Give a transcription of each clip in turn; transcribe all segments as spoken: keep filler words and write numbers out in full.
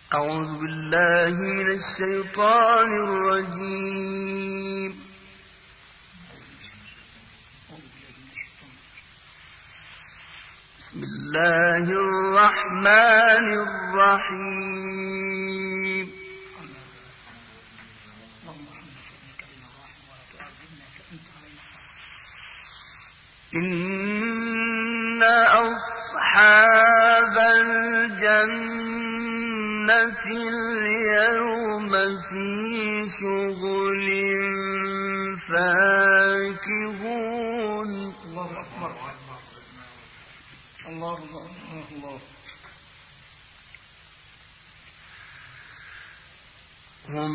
أعوذ بالله من الشيطان الرجيم. بسم الله الرحمن الرحيم. إن أصحاب الجنة اليوم في شغل فاكهون. الله أكبر. الله الله الله. هم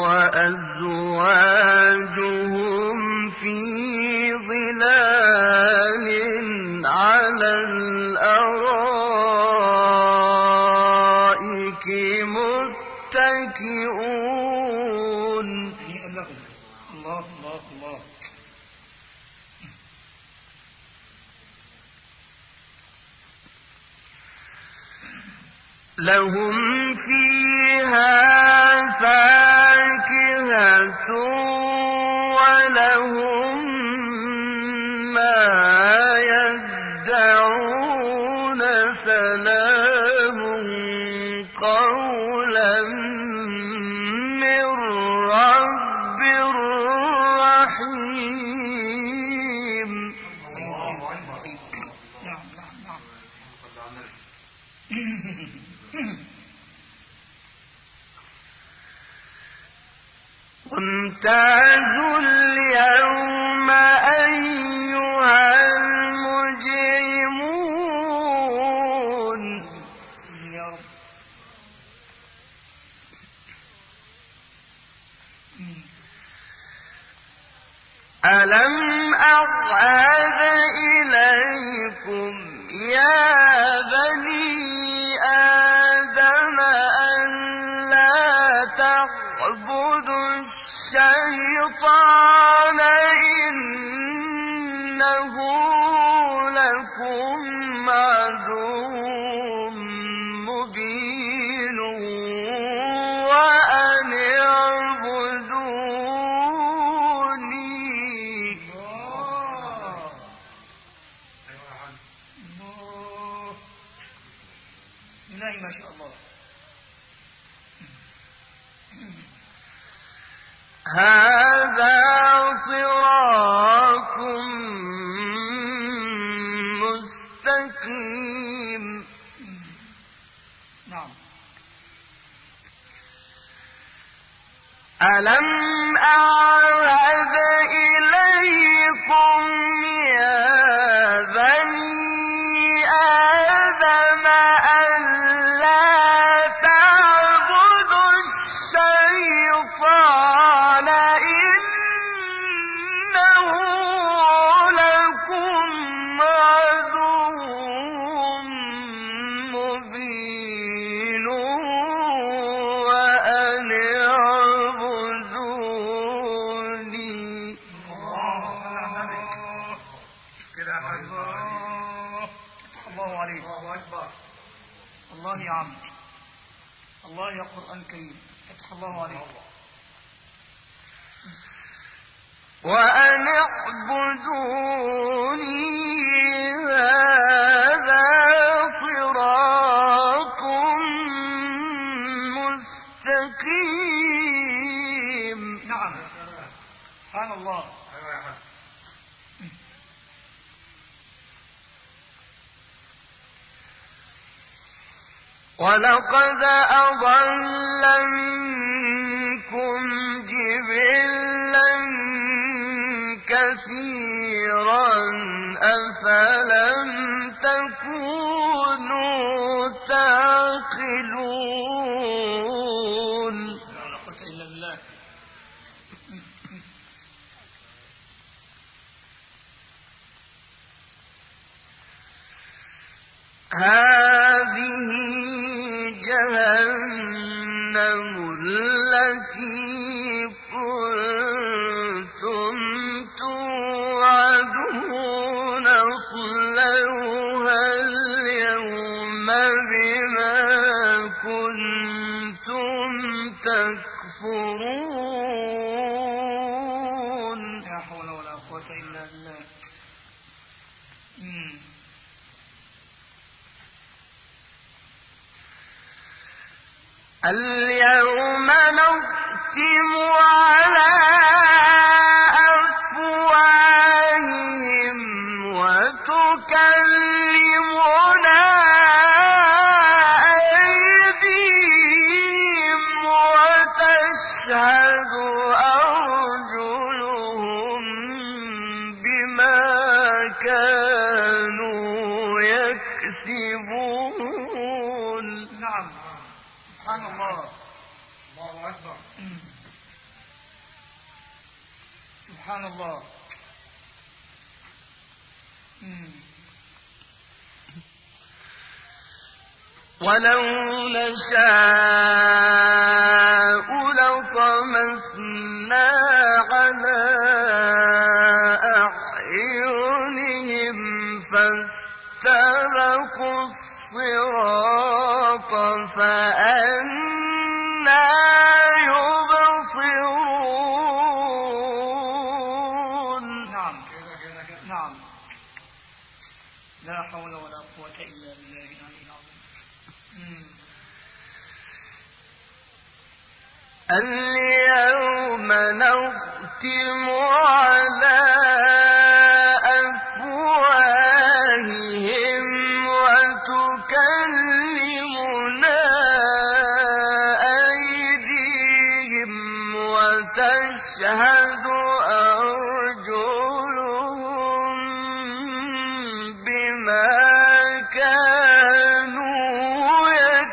وأزواجهم في ظلال على الأرائك متكئون. الله الله الله. لهم فيها فاكهة ولهم ما يدعون. سلام قولا من رب رحيم. نعم نعم نعم. وامتازوا اليوم أيها المجرمون. يا رب. ألم أعهد إليكم يا بني آدم أن لا تعبدوا الشيطان إنه لكم عدو مبين وأن اعبدوني. إلهي ما شاء الله. هذا صراط مستقيم. نعم. ألم أعهد إليكم يا بني آدم أن لا تعبدوا الشيطان إنه لكم عدو مبين وأن اعبدوني. الله عليك. الله أكبر. الله يا عم. الله يا قرآن كريم. فتح الله عليك. وأن اعبدوني هذا صراط مستقيم. نعم. سبحان الله. ولقد أضل منكم جبلا كثيرا أفلم تكونوا تعقلون. لا قوة إلا بالله. هذه جهنم التي كنتم توعدون اصلوها اليوم بما كنتم تكفرون لا حول ولا قوة إلا بالله. مم. اليوم نختم على أفواههم وتكلمنا أيديهم وتشهد أرجلهم بما كانوا يكسبون. نعم سبحان الله. الله أكبر. مم. سبحان الله. مم. ولو نشاء لطمسنا على أعينهم فاستبقوا الصراط فأنى يبصرون. نعم نعم. لا حول ولا قوة إلا بالله العلي العظيم. مم. اليوم نختم على أفواههم وتكلمنا أيديهم وتشهد أرجلهم بما كانوا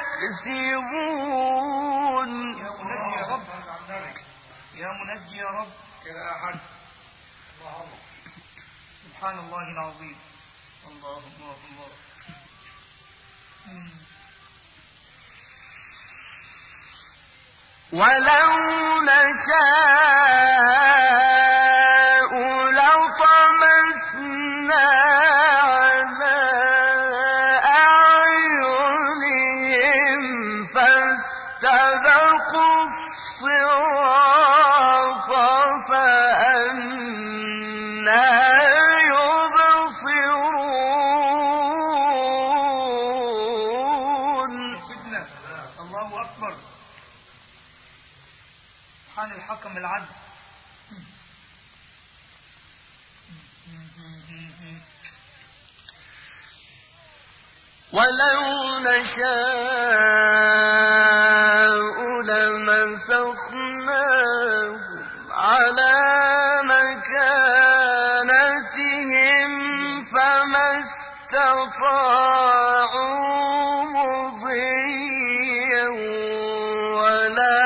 يكسبون. يا منجي يا رب، يا منجي يا رب. كده أحد. الله الله. سبحان الله العظيم. الله الله الله. مم. ولو نشاء لطمسنا على أعينهم فاستبقوا الصراط فأنى يبصرون. سيدنا الله أكبر. سبحان الحكم العدل. ولو نشاء لمسخناهم على مكانتهم فما استطاعوا مضيا ولا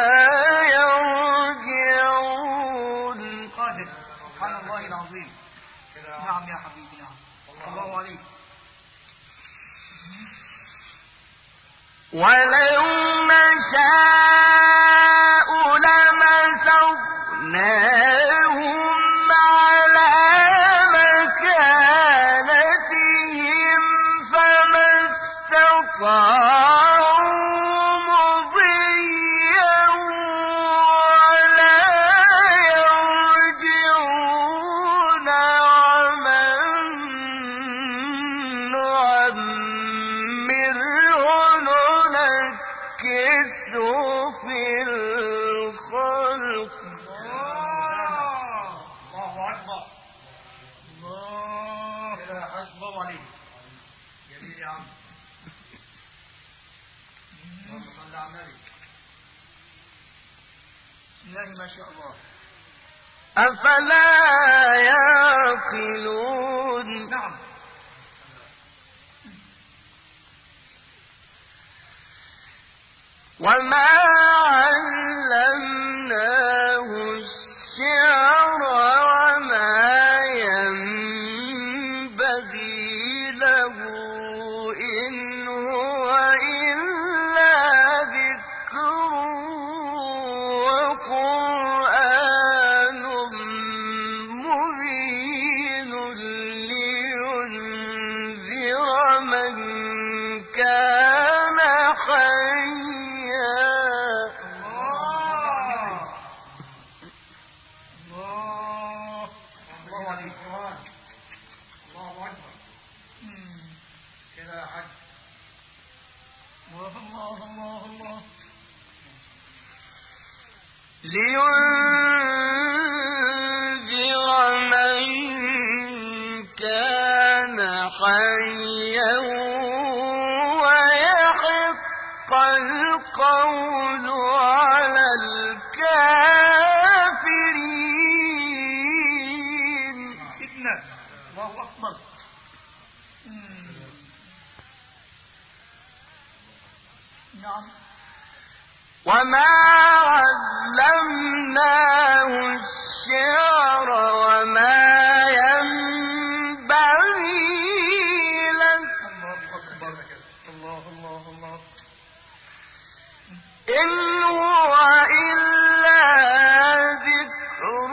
يرجعون. قادر. سبحان الله العظيم. نعم يا حبيبي. نعم الله عليك. ولو نشاء لمسخناهم على مكانتهم فما استطاعوا مضيا ولا يرجعون. ومن نعمره ننكسه في الخلق. الله أكبر. الله. كده أحد. الله عليك. جميل يا عم. اللهم صل على النبي. بسم الله ما شاء الله. أفلا يعقلون. نعم. وما علمناه الشعر وما ينبغي له إن هو إلا ذكر وقرآن مبين لينذر من كان حيا. الله الله الله. لينذر من كان حيا ويحق القول على الكافرين. سيدنا الله أكبر. نعم. وما علمناه الشعر وما ينبغي له. الله أكبر. الله الله الله. إن هو إلا ذكر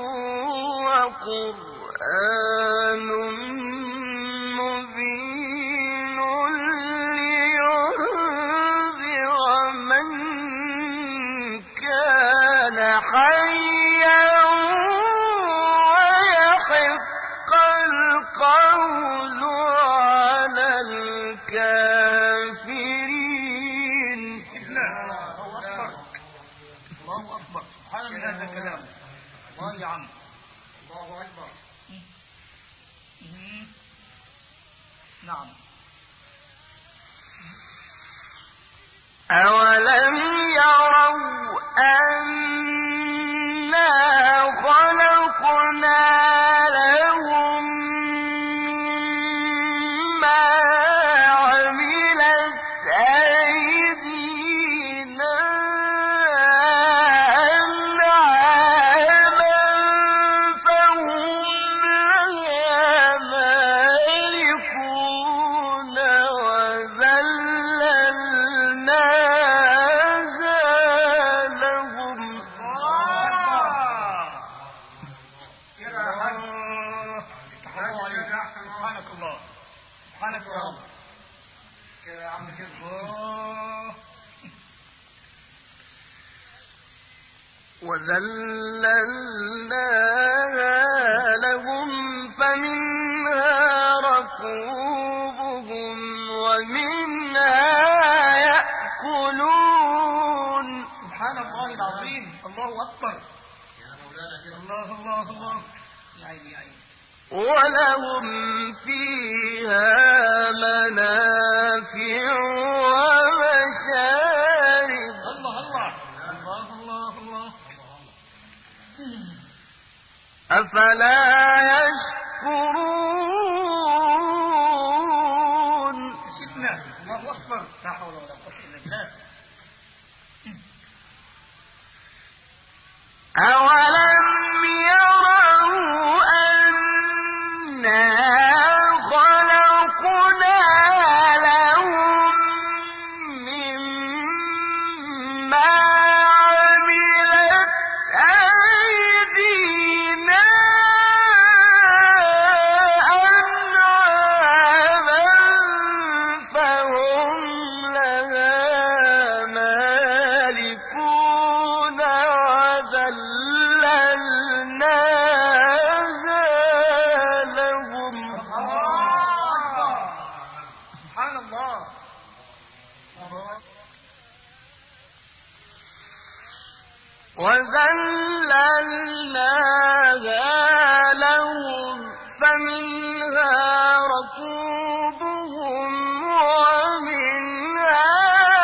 وقرآن مبين لينذر من كان حيا ويحق القول على الكافرين. الله أكبر. سبحان الله. هذا كلام الله يا عم. الله أكبر. نعم. أولم يروا أنا خلقنا لهم مما عملت أيدينا أنعاما فهم لها مالكون وذللناها لهم. سبحانك الله. سبحانك يا رب. كده يا عم كده. وذللناها لهم فمنها ركوبهم ومنها يأكلون. سبحان الله العظيم. الله أكبر. يا مولانا كده. الله الله الله. يا عيني يا عيني. ولهم فيها منافع ومشارب. الله الله. الله الله الله. أفلا يشكرون. سيدنا الله أكبر. لا حول ولا قوة إلا بالله. أولم يروا أنا خلقنا لهم مما عملت أيدينا أنعاما فهم لها مالكون وذللناها لهم. سبحان الله. وذللناها لهم فمنها ركوبهم ومنها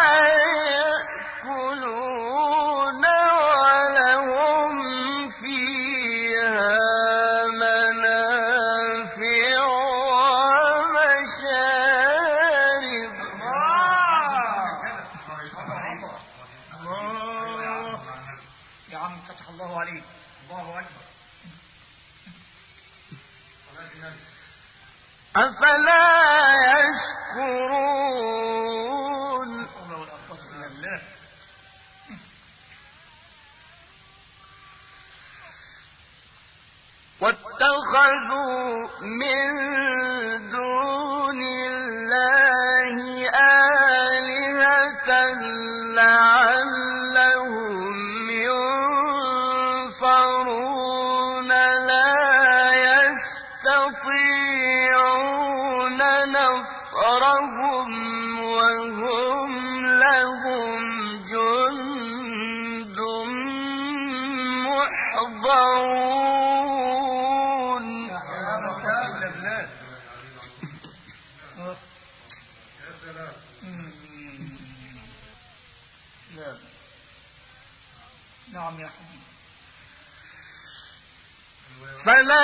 يأكلون ولهم فيها منافع ومشارب. الله يا عم. فتح الله عليك. الله أكبر. صلاة النبي. أفلا يشكرون. لا حول ولا قوة إلا بالله. واتخذوا من دون الله آلهة لعلهم ينصرون لا يستطيعون نصرهم وهم لهم يفقهون. نعم يا حبيبي. فلا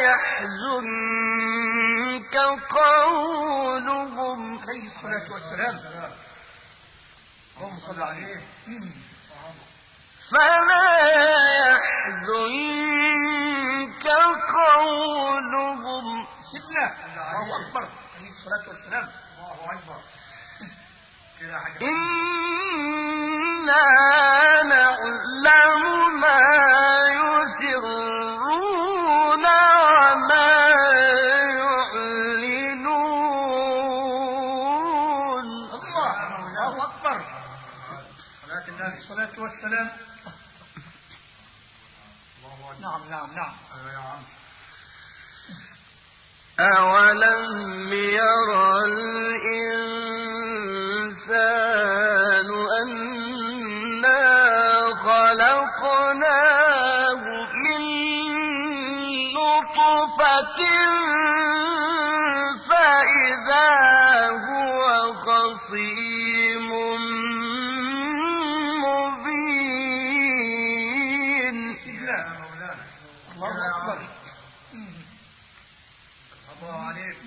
يحزنك قولهم عليه الصلاة والسلام. اللهم صل عليه. فلا يحزنك قولهم. سيدنا الله أكبر عليه الصلاة والسلام. الله أكبر. كده حاجة. إنا نعلم ما يسرون وما يعلنون. الله الله أكبر. صلاة النبي. الصلاة والسلام. الله أكبر. نعم نعم نعم. أيوة يا عم. أولم يرى الإنسان أنا خلقناه من نطفة فإذا هو خصيم مبين. يا مولانا. الله أكبر. الله عليك.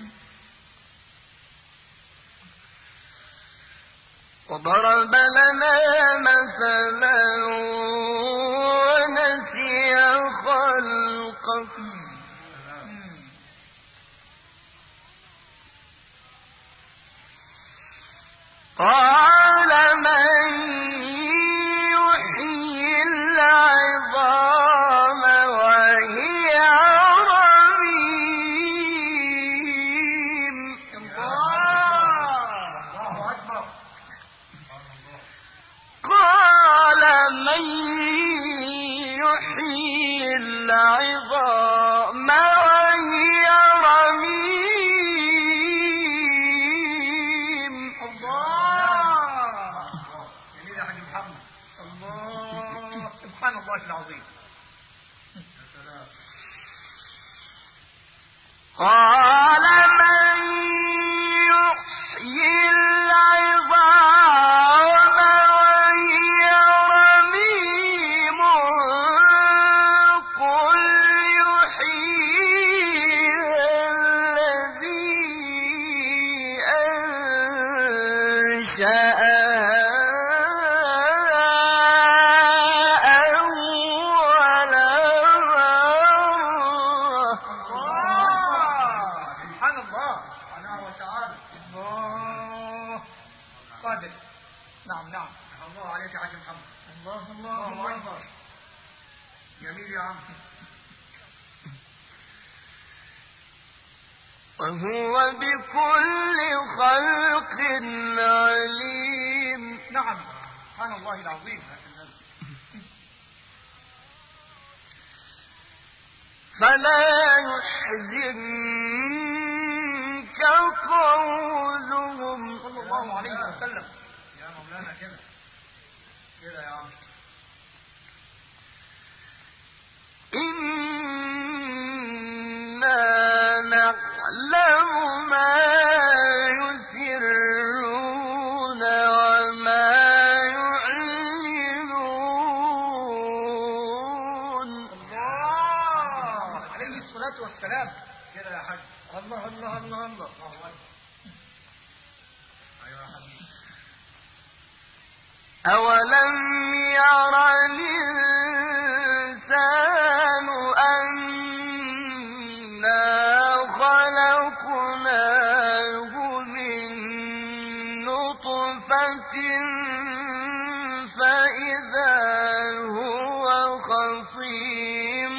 وضرب لنا مثلا ونسي خلقه قال من يحيي العظام وهي رميم. الله أكبر. قال من يحيي العظام وهي رميم. الله جميل يا حاج محمد. الله سبحان الله العظيم. يا سلام. قال من يحيي العظام وهي رميم قل يحييها الذي أنشأها أول مرة. سبحان الله. سبحانه وتعالى. الله قادر. نعم نعم. الله عليك يا حاج محمد. الله الله الله الله. أكبر. جميل يا عم. وهو بكل خلق عليم. نعم سبحان الله العظيم. فلا يحزنك قولهم صلى الله عليه وسلم. يا مولانا كده. كده يا عم. إنا نعلم ما يسرون وما يعلنون. الله عليه الصلاة والسلام. كده يا حاج. الله الله الله الله. الله أكبر. أيوة يا حبيبي. أولم ير الإنسان أنا خلقناه من نطفة فإذا هو خصيم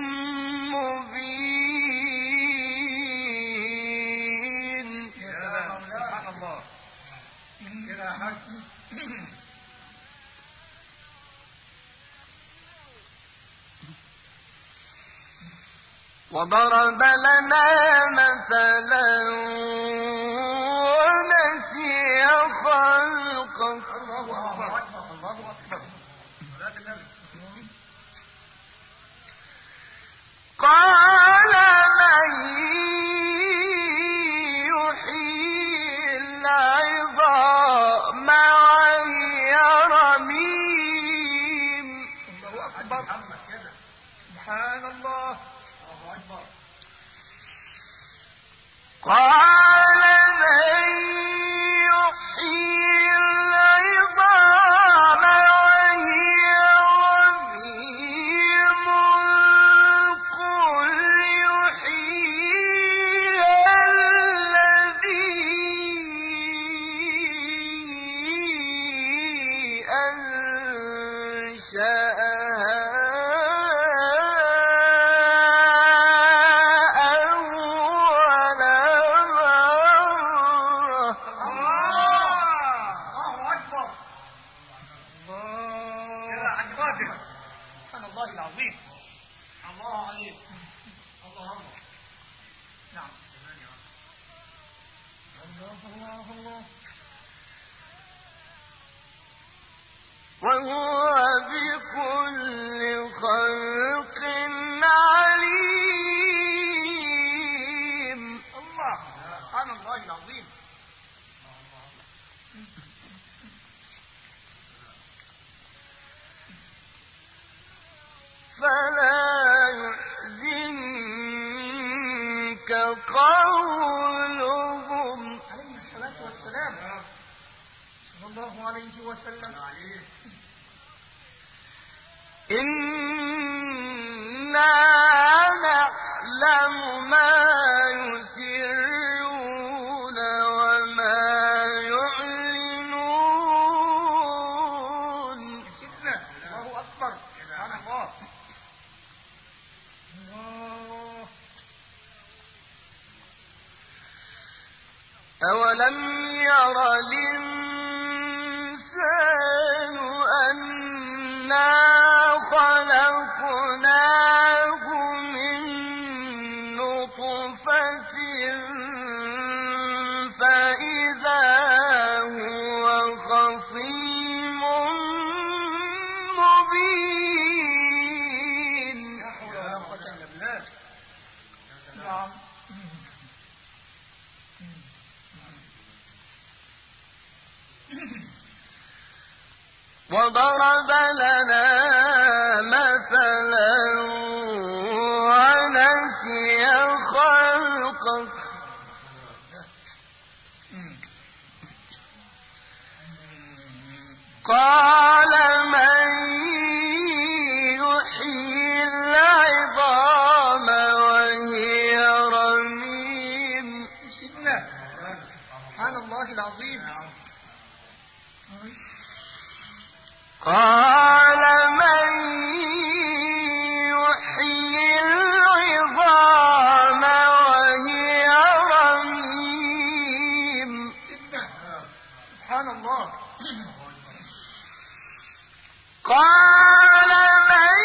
مبين. يا سبحان الله. كده يا حاج. وضرب لنا مثلا ونسي خلقه الله أكبر. الله أكبر. صلاة النبي. قال من يحيي العظام وهي رميم الله أكبر سبحان الله قال من يحيي العظام وهي رميم قل يحييها الذي وهو بكل خلق عليم. الله سبحان الله العظيم. فلا يحزنك قولهم عليه الصلاة والسلام صلى الله عليه وسلم. إنا نعلم ما يسرون وما يعلنون. الله أكبر سبحان الله. الله. أولم ير الإنسان أنا خلقناه من نطفة فإذا هو خصيم مبين. لا حول ولا قوة إلا بالله. نعم. وضرب لنا مثلا ونسي خلقه قال من يحيي العظام وهي رميم. سبحان الله العظيم. قال من يحيي العظام وهي رميم. سبحان الله. قال من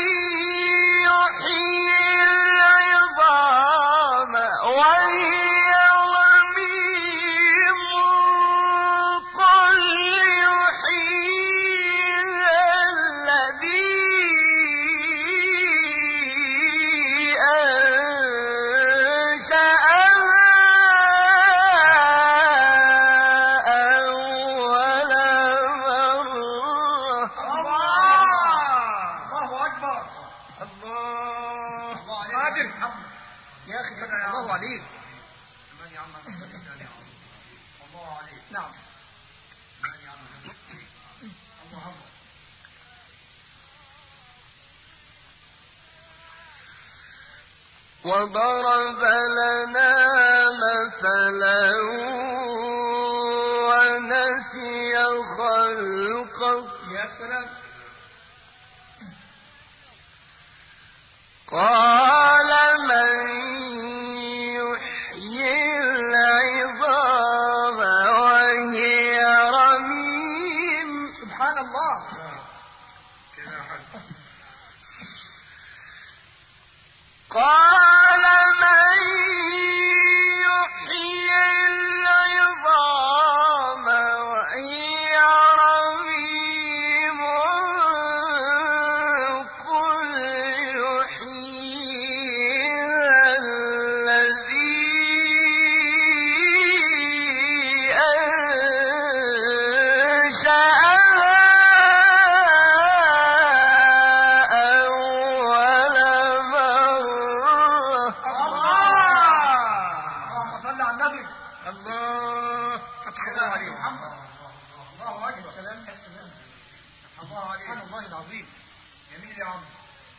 يحيي العظام وهي رميم قل يحييها الذي أنشأها أول مرة. الله أكبر. الله قادر. يا أخي فتح الله عليك. الله عليك. نعم. وضرب لنا مثلا ونسي خلقه يا سلام. قال من يحيي العظام وهي رميم. سبحان الله. قال من يحيي العظام وهي رميم قل يحييها سبحان الله العظيم. جميل يا عم.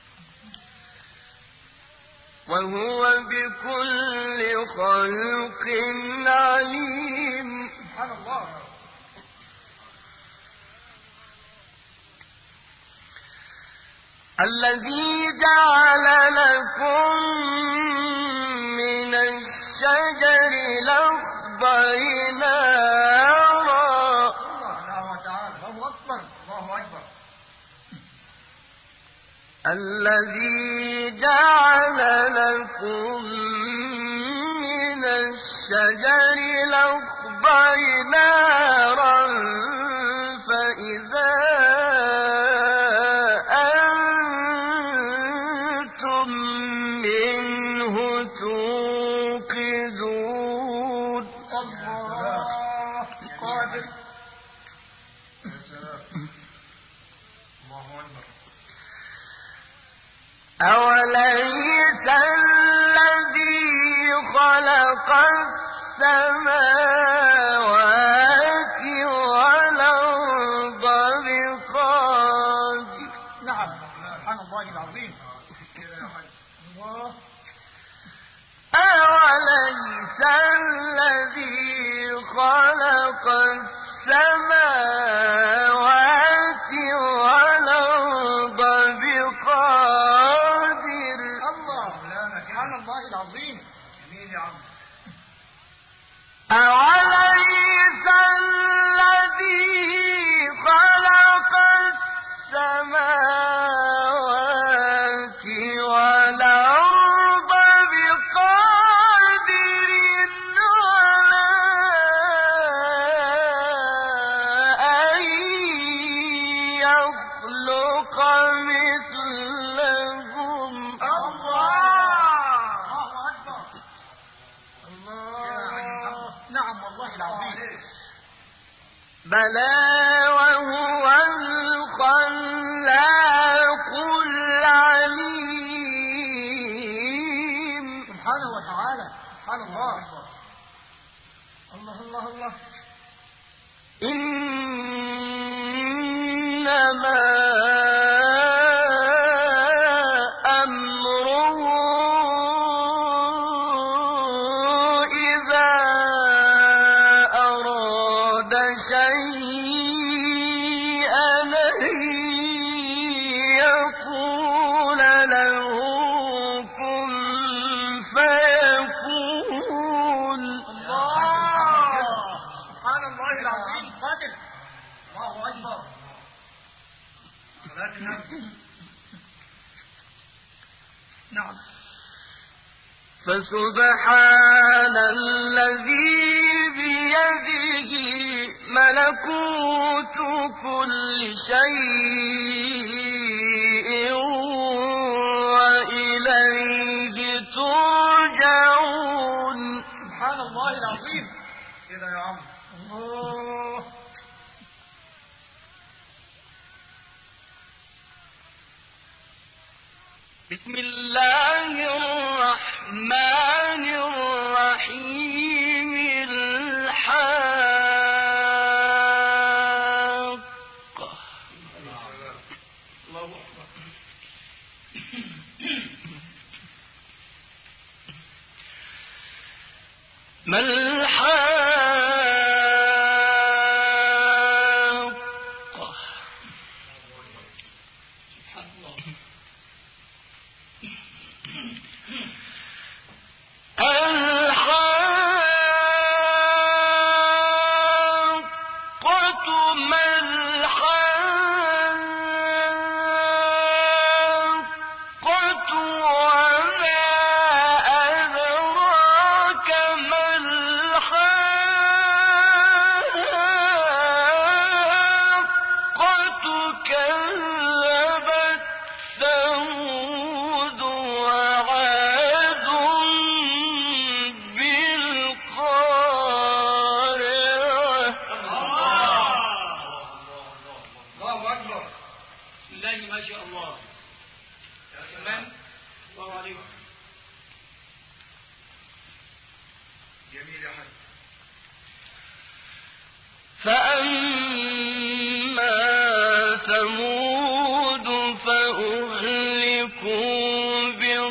وهو بكل خلق عليم. سبحان الله. الذي جعل لكم من الشجر الأخضر نارا. الله تعالى. الله أكبر. الله أكبر. الذي جعل لكم من الشجر الأخضر نارا فإذا أنتم منه توقدون. الله قادر. الله أكبر. أوليس الذي خلق السماوات والأرض بقادر. نعم. سبحان الله العظيم. الله. أوليس الذي خلق السماوات والأرض بقادر. الله. سبحان الله العظيم. جميل يا عم. أوليس الذي خلق السماوات والأرض بقادر على أن يخلق مثلهم. الله أكبر. الله. نعم والله العظيم. بلى وهو الخلاق العليم. سبحانه وتعالى. سبحان الله. الله الله الله. إنما أمره إذا أراد شيئا أن يقول له كن فيكون. الله. سبحان الله العظيم. قادر. الله أكبر. صلاة النبي. نعم. فسبحان الذي بيده ملكوت كل شيء وإليه ترجعون. سبحان الله العظيم. كده يا عم. الله. بسم الله الرحمن الرحيم. الحاقة. الله أكبر. ما الحاقة. سبحان الله. الحاقة ما الحاقة وما أدراك ما الحاقة. كذبت ثمود وعاد بالقارعة. الله أكبر. بسم الله ما شاء الله. يا تمام. سلام. الله عليكم. جميل يا حاج. فأما ثمود فأهلكوا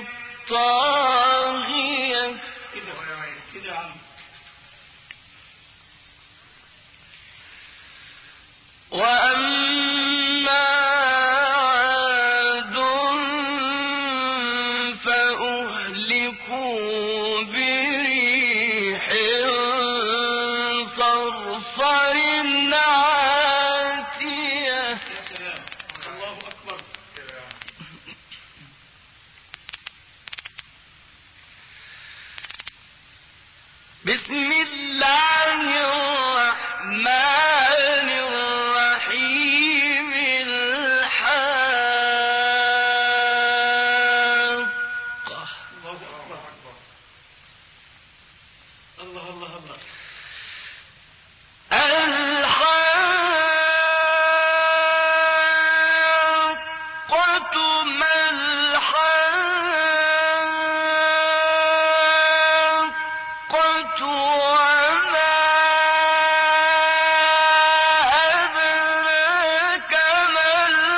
بالطاغية كده كده يا عم. وأما عاد فأهلكوا بريح صرصر عاتية. يا سلام، الله أكبر. بسم الله الرحمن الرحيم. الحاقة. الله أكبر. الله الله الله. الحاقة ما الحاقة وما أدراك ما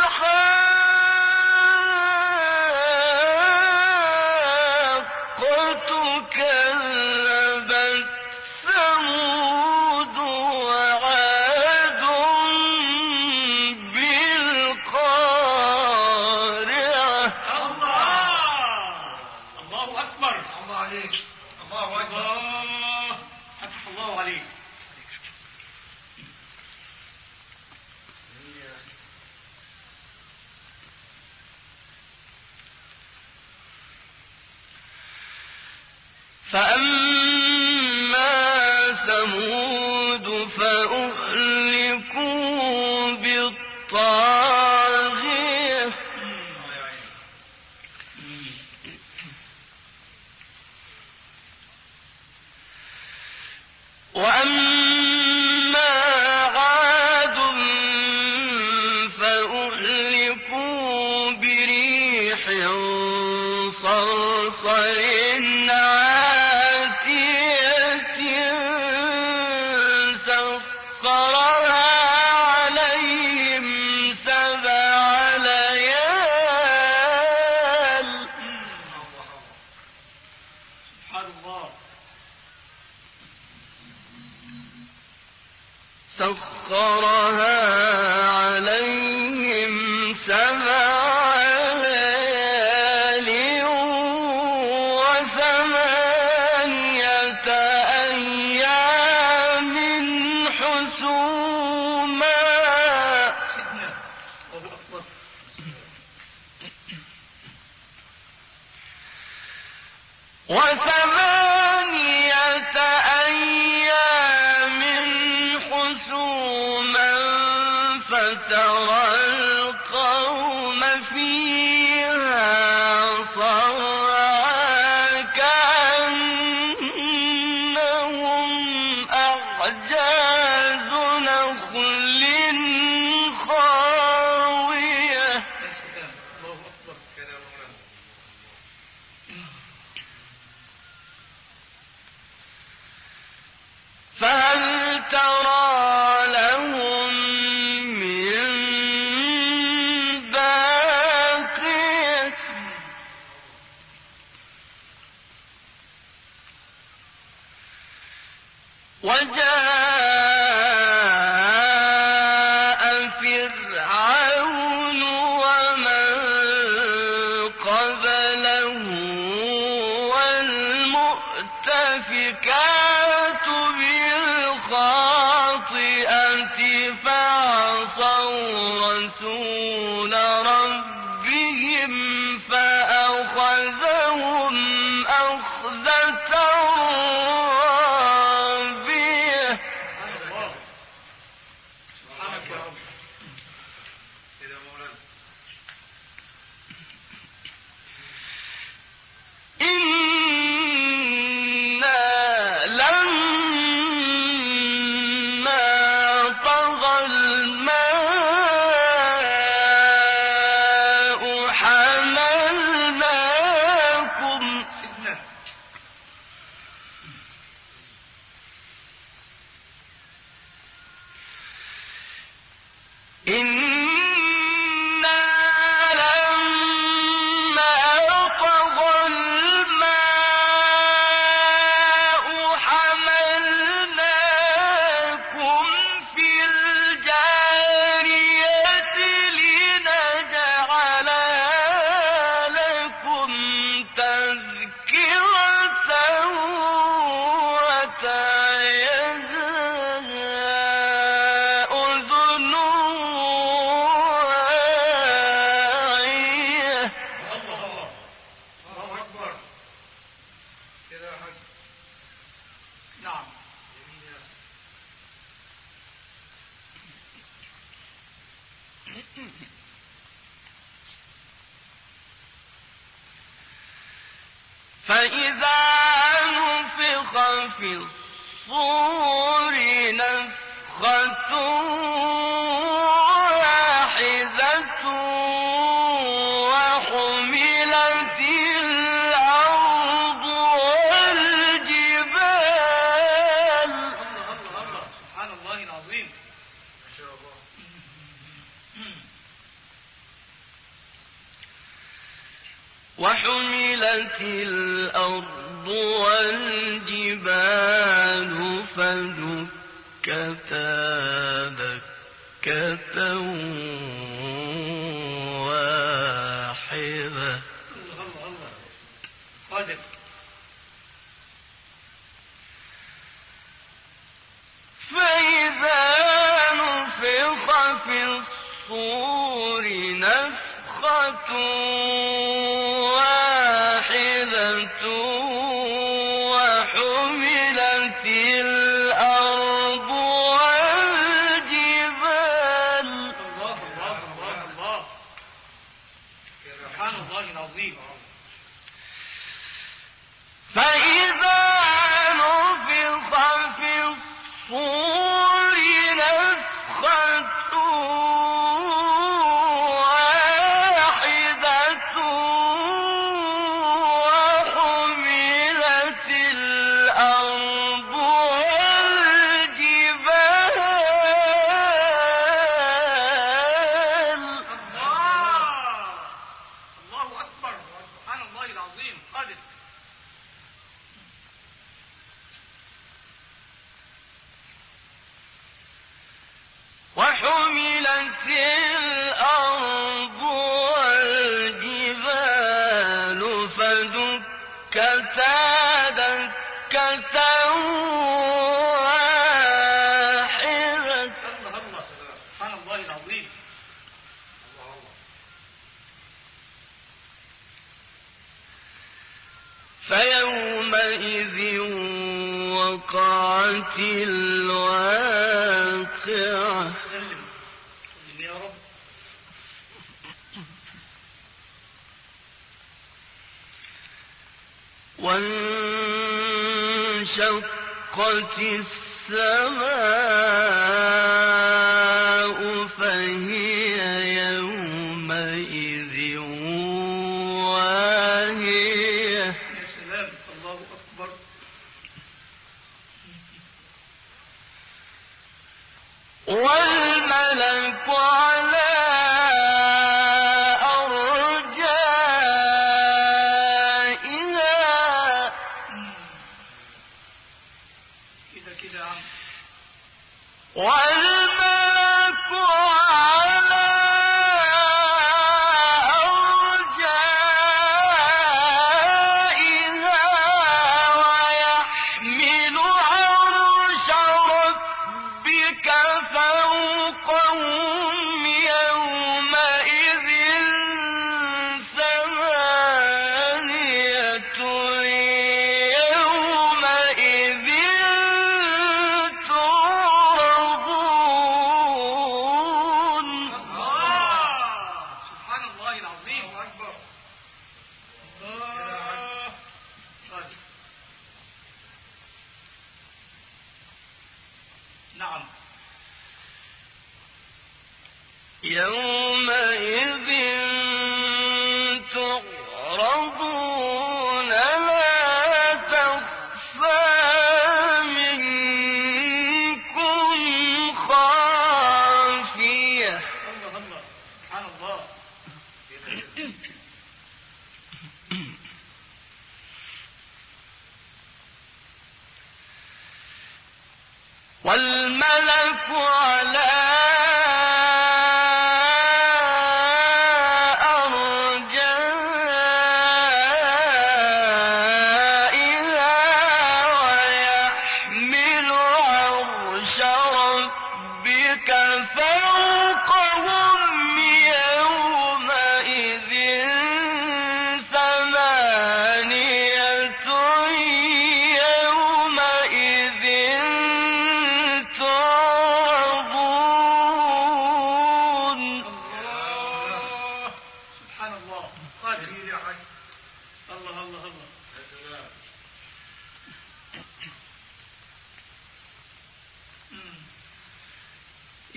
الحاقة كذبت ثمود وعاد بالقارعة. الله الله أكبر. الله عليك. الله أكبر. الله فتح الله عليك. فأما ثمود فأهلكوا بالطاغية وأما عاد فأهلكوا بريح صرصر عاتية سخرها عليهم سبع ليال. سبحان الله. سخرها عليهم سبع ليال وثمانية أيام حسوما. سيدنا الله أكبر. وثمانية أيام حسوما فترى القوم فيها صرعا كأنهم أعجاز نخل خاوية. يا سلام، الله أكبر. فهل ترى لهم من باقية. وجاء فرعون ومن قبله والمؤتفكات بالخاطئة فعصوا رسول ربهم فأخذهم أخذة رابية. سبحانك يا رب. إنا لما طغى الماء حملناكم. سيدنا إنا فإذا نفخ في الصور نفخة واحدة وحملت الأرض والجبال. الله الله الله سبحان الله العظيم. ما شاء الله. وحملت الأرض والجبال فدكتا دكة واحدة. الله الله الله قادر. فإذا نفخ في الصور نفخة واحدة وحملت الأرض والجبال. الله الله الله الله سبحان الله العظيم. فإذا نفخ في الصور نفخة واحدة وحملت الأرض والجبال. الله الله أكبر. سبحان الله العظيم قادر. وحملت الأرض والجبال فدكتا دكة واحدة. الله الله سبحان الله العظيم. فيومئذ وقعت الواقعة. سلم سلم يا رب. وانشقت السماء فهي يومئذ واهية. يا سلام الله أكبر. والملك على أرجائها. كده كده يا عم. والملك على أرجائها ويحمل عرش ربك فوقهم يومئذ ثمانية يومئذ تعرضون. الله سبحان الله العظيم. الله أكبر. الله قادر. نعم. يومئذ تعرضون لا تخفى منكم خافية. الله الله سبحان الله. والملك على أرجائها ويحمل عرش ربك فوقهم يومئذ ثمانية يومئذ تعرضون.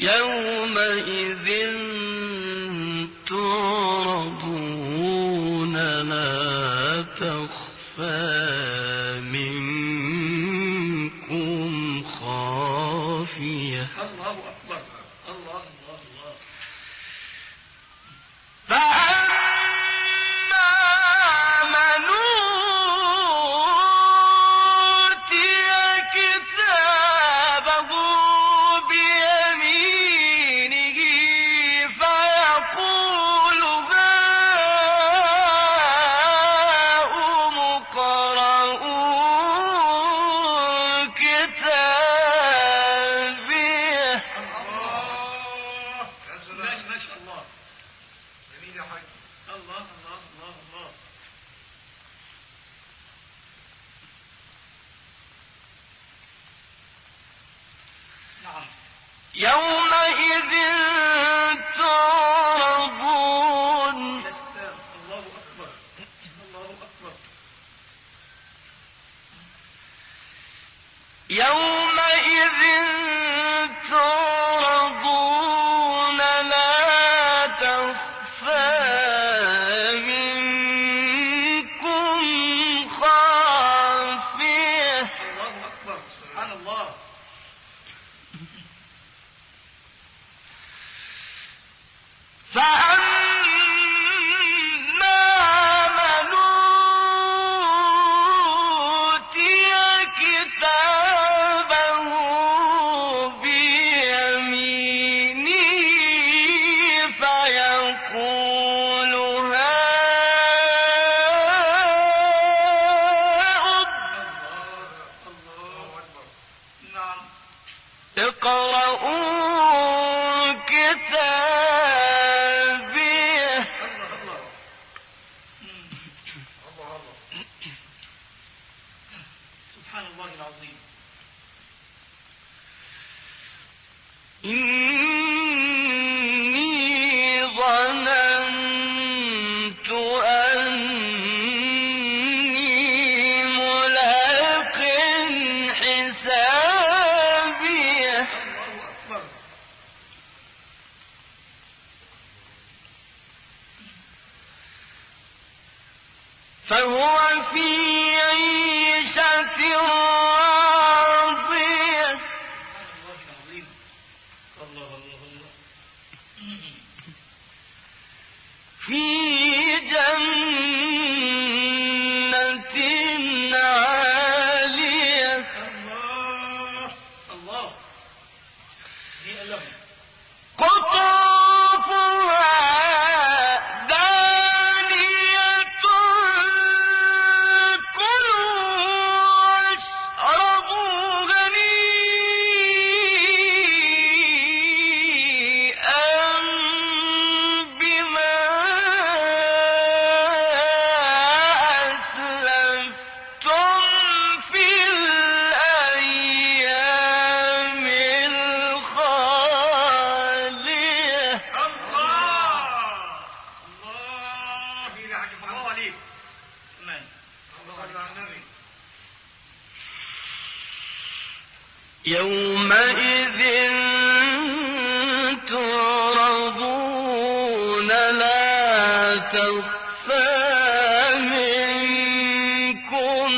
يومئذ تعرضون لا تخفى منكم خافية. الله أكبر. الله الله الله. فأما من أوتي كتابه بيمينه فيقول هاؤم اقرءوا كتابيه. الله يا سلام ما شاء الله. جميل يا حاج. الله الله الله الله. نعم. يومئذ تعرضون يا سلام. الله أكبر. الله أكبر. يومئذ تعرضون لا تخفى منكم خافية. الله أكبر. سبحان الله. فأما من أوتي كتابه بيمينه فيقول هاؤم الله أكبر. نعم. اقرءوا كتابيه. الله الله. مم. الله الله. سبحان الله العظيم. إني ظننت أني ملاق حسابيه. الله أكبر. فهو في عيشة راضية. سبحان الله العظيم. الله الله الله. في جنة عالية الله الله. هي له. قطوفها دانية كلوا واشربوا هنيئا بما أسلفتم في الأيام الخالية. الله الله. جميل يا حاج الله محمد. عليك. كمان. الله على النبي. يومئذ تعرضون لا تخفى منكم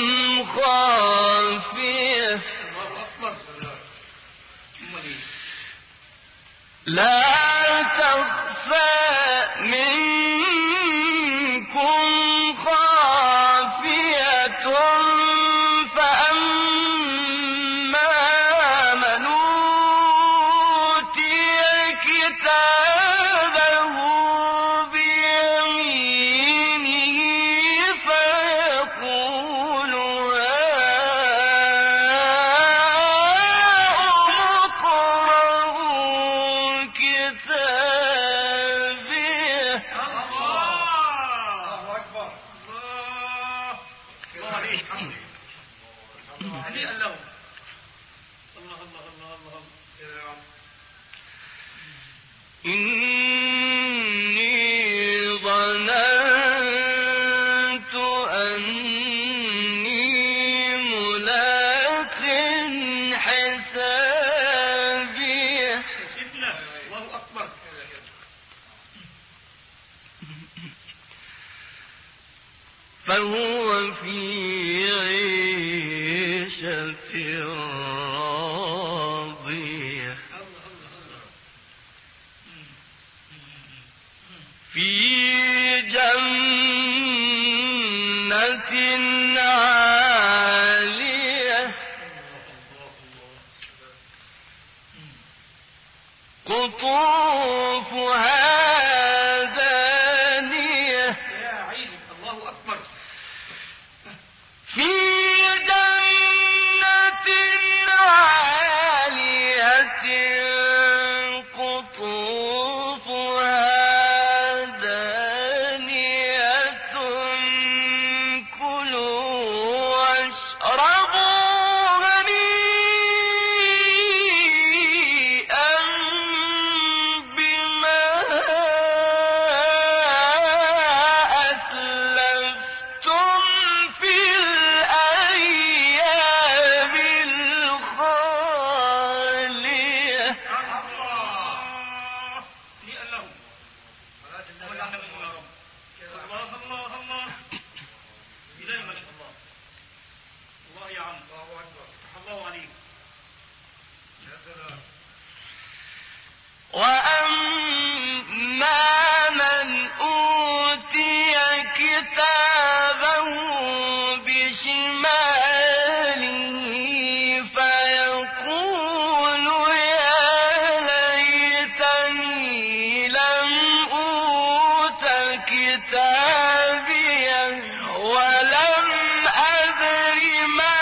خافية. الله أكبر. أمال إيه؟ لا تخفى منكم خافية فأما من أوتي كتابه بيمينه فهو في عيشة راضية في جنة عالية قطوفها دانية في جنة عالية قطوفها دانية كلوا واشربوا هنيئا بما أسلفتم في الأيام الخالية. وأما من أوتي كتابه بشماله فيقول يا ليتني لم أوت كتابيه ولم أدر ما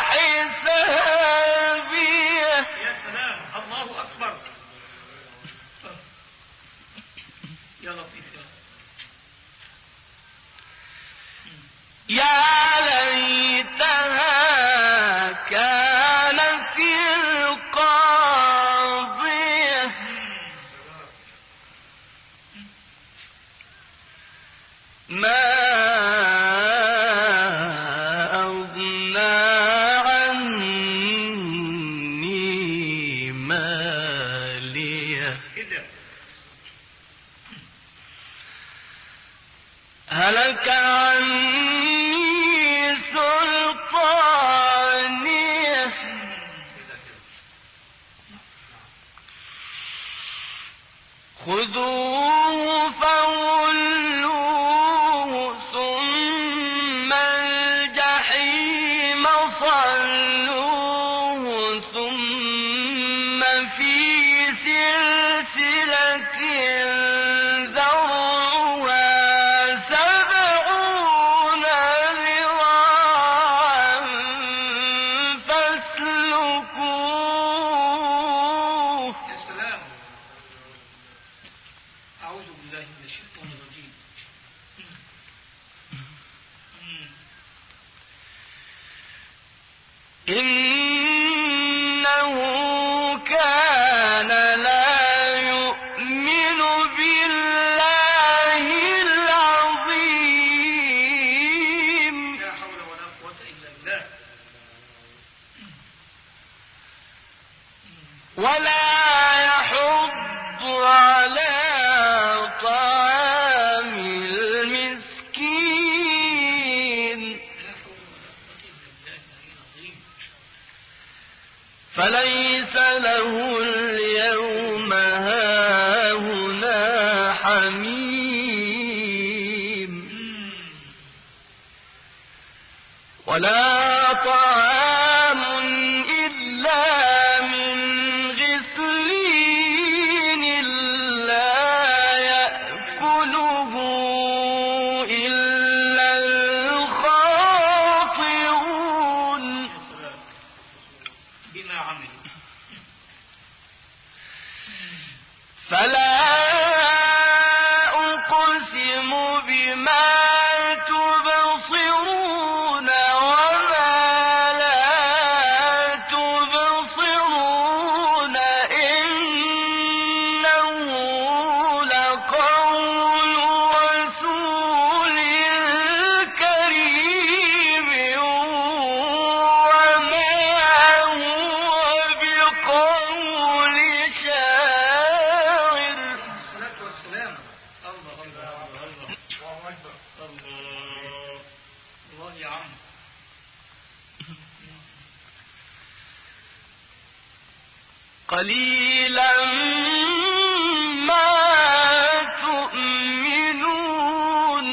حسابيه. يا سلام، الله أكبر. يا لطيف يا ليتها كانت القاضية ما أغنى عني مالية هلك عني سلطانية خذوه فغلوه ثم الجحيم صلوه ثم في سلسلة إنه كان لا يؤمن بالله العظيم. لا حول ولا قوة إلا بالله. ولا يحض على طعام المسكين فليس له اليوم هاهنا حميم ولا طعام إلا من غسلين لا يأكله إلا الخاطئون. بما عملوا فلا أقسم بما تبصرون وما لا تبصرون إنه لقول رسول كريم وما هو بقول شاعر. الصلاة والسلام. الله الله الله الله الله. الله يا عم. قليلا ما تؤمنون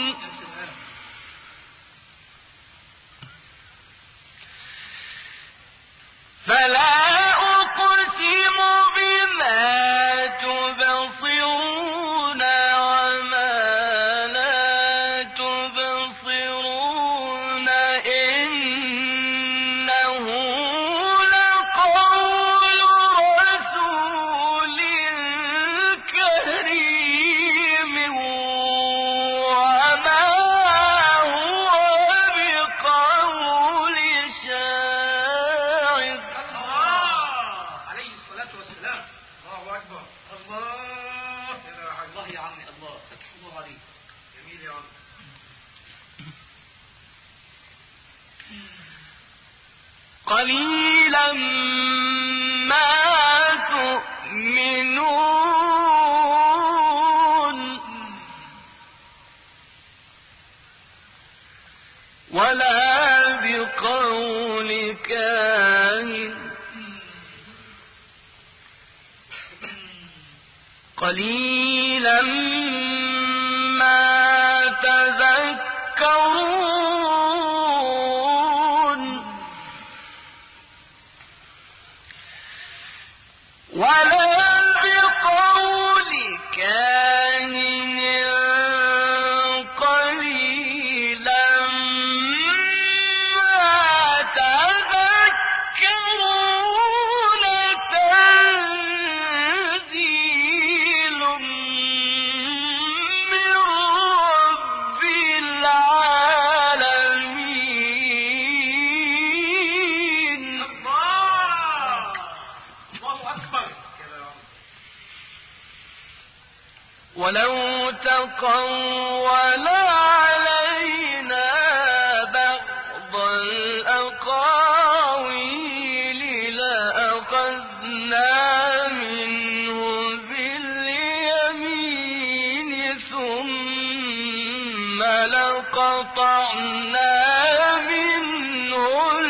فلا أقسم بما تبصرون وما لا تبصرون إنه لقول رسول كريم وما هو بقول شاعر. عليه الصلاة والسلام. الله أكبر. الله الله يا عمي. الله فتح الله عليك. جميل يا عم. قليلا ما تؤمنون ولا بقول كاهن قليلا ما تذكرون ولا بقول كاهن قليلا ما تذكرون تنزيل من رب العالمين. الله الله أكبر. ولو تقول علينا بعض الأقاويل لأخذنا منه باليمين ثم لقطعنا منه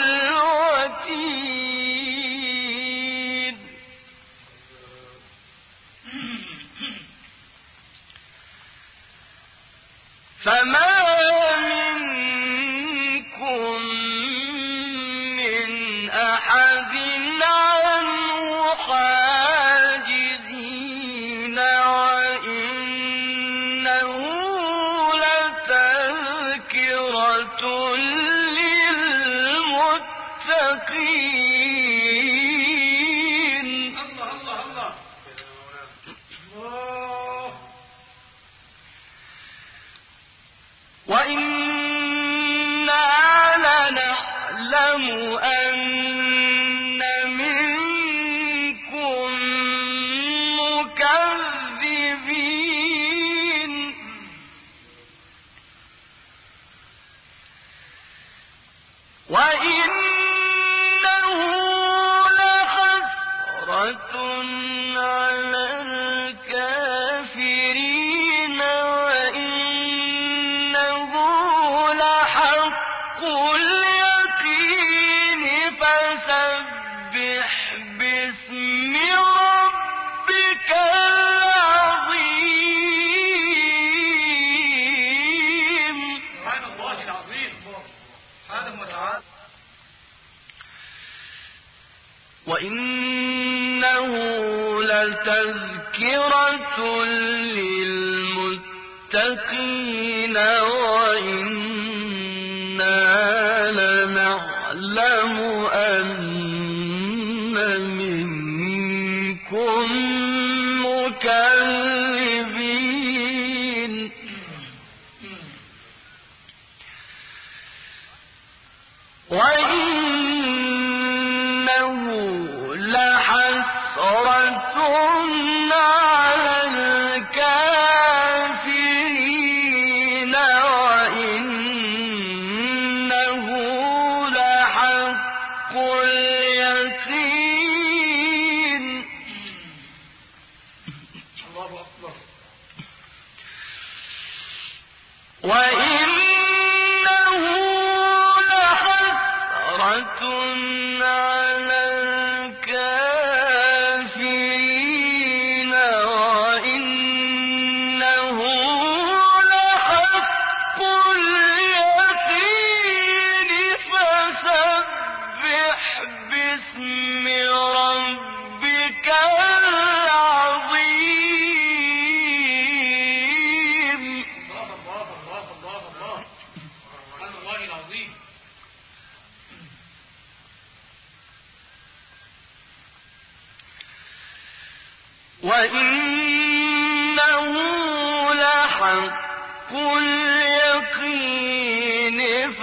الوتين. فما منكم من أحد عنه حاجزين وإنه لتذكرة للمتقين. الله الله الله. الله. وإنا لنعلم أن منكم مكذبين وإنه لحسرة على الكافرين وإنه لحق اليقين فسبح باسم ربك العظيم. سبحان الله العظيم. سبحانه وتعالى. وإنه لتذكرة للمتقين وإنا لنعلم أن منكم مكذبين وإنه لحسرة على الكافرين وإنه لحق اليقين. الله أكبر. وإنه على الكافرين وإنه لحق اليقين فسبح باسم ربك العظيم. الله الله الله الله الله سبحان الله العظيم. وإنه لحق اليقين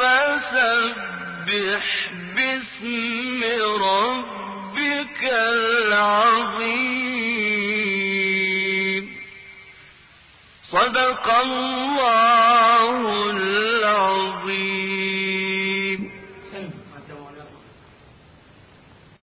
فسبح باسم ربك العظيم. صدق الله